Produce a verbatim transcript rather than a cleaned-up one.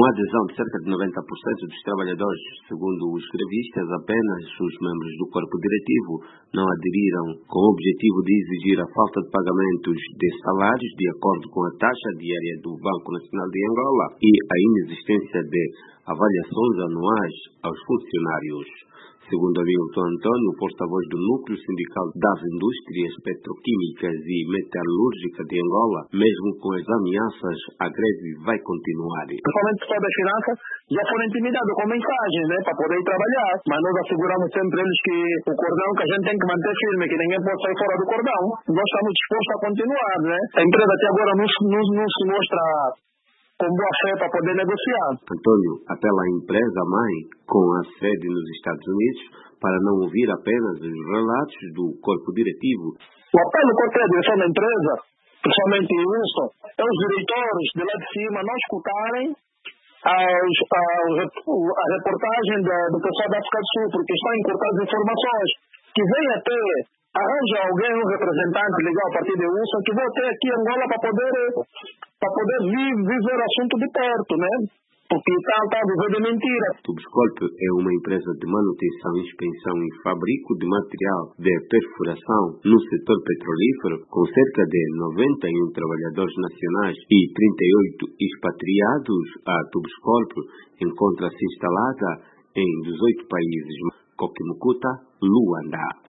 Com a adesão de cerca de noventa por cento dos trabalhadores, segundo os grevistas, apenas os membros do corpo diretivo não aderiram, com o objetivo de exigir a falta de pagamentos de salários de acordo com a taxa diária do Banco Nacional de Angola e a inexistência de avaliações anuais aos funcionários. Segundo Hamilton Antônio, porta-voz do Núcleo Sindical das Indústrias Petroquímicas e Metalúrgicas de Angola, mesmo com as ameaças, a greve vai continuar. Principalmente o pessoal da finança já foram intimidados com mensagens, né, para poder ir trabalhar, mas nós asseguramos sempre eles que o cordão que a gente tem que manter firme, que ninguém pode sair fora do cordão. Nós estamos dispostos a continuar, né? A empresa até agora não, não, não se mostra com boa fé para poder negociar. Antônio apela à empresa-mãe, com a sede nos Estados Unidos, para não ouvir apenas os relatos do corpo diretivo. O apelo que eu tenho à direção da empresa, principalmente em Wilson, é os diretores de lá de cima não escutarem as, as, a reportagem da, do pessoal da África do Sul, porque estão encurtadas informações, que venha ter, arranja alguém, um representante legal a partir de Wilson, que vou ter aqui em Angola para poder, para poder vir, viver o assunto de perto, né? Porque está a viver de mentira. Tubscorp é uma empresa de manutenção, inspeção e fabrico de material de perfuração no setor petrolífero, com cerca de noventa e um trabalhadores nacionais e trinta e oito expatriados. A Tubscorp encontra-se instalada em dezoito países. Coquimucuta, Luanda.